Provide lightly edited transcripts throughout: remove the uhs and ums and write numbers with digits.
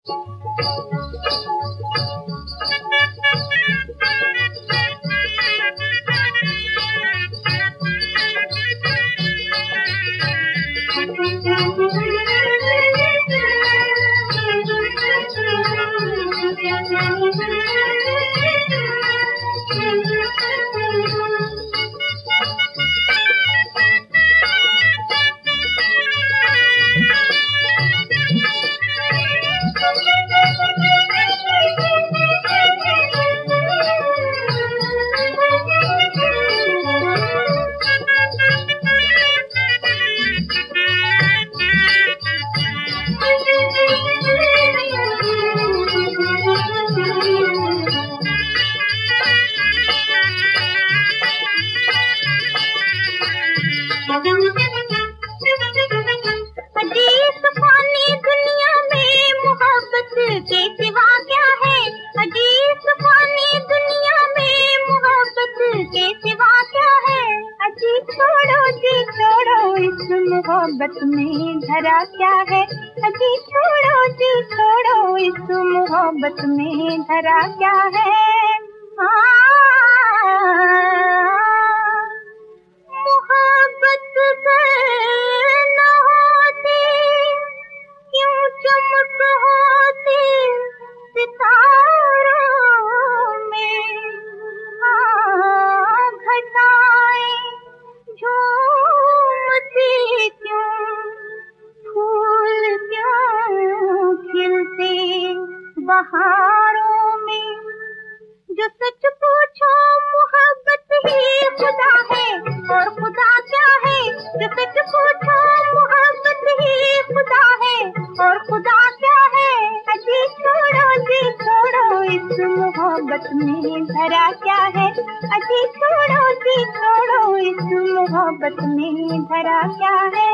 मोहब्बत में धरा क्या है, अजी छोड़ो जी छोड़ो, इस मोहब्बत में धरा क्या है। मोहब्बत न होती क्यों चमक होती सितारों में, घटाएं झूमती क्यों, फूल क्यों खिलते बहारों में। जो सच पूछो मोहब्बत ही खुदा है, और खुदा क्या है। जो सच पूछो मोहब्बत ही खुदा है, और खुदा क्या है। अजी छोड़ो जी छोड़ो, इस मोहब्बत में धरा क्या है। अजी छोड़ो जी छोड़ो, इस मोहब्बत में धरा क्या है।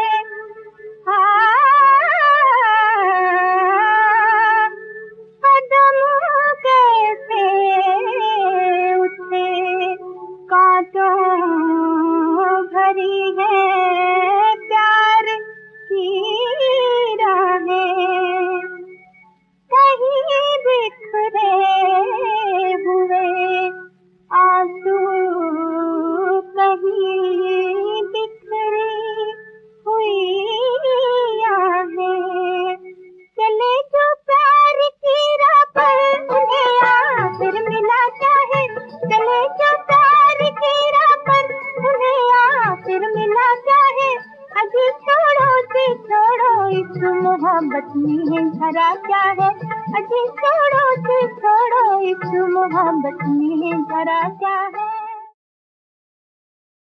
कदम कैसे उठे कांटों भरी है प्यार की राहें, कहीं बिखरे हुए आंसू, कहीं बिखरी हुई आहें। चले जो प्यार की राह पर उन्हें फिर मिला क्या है। चले जो प्यार की राह पर उन्हें फिर मिला क्या है। अजी छोड़ो जी छोड़ो, इस मोहब्बत में धरा क्या है। अजी छोड़ो जी छोड़ो, इस मोहब्बत में धरा क्या है।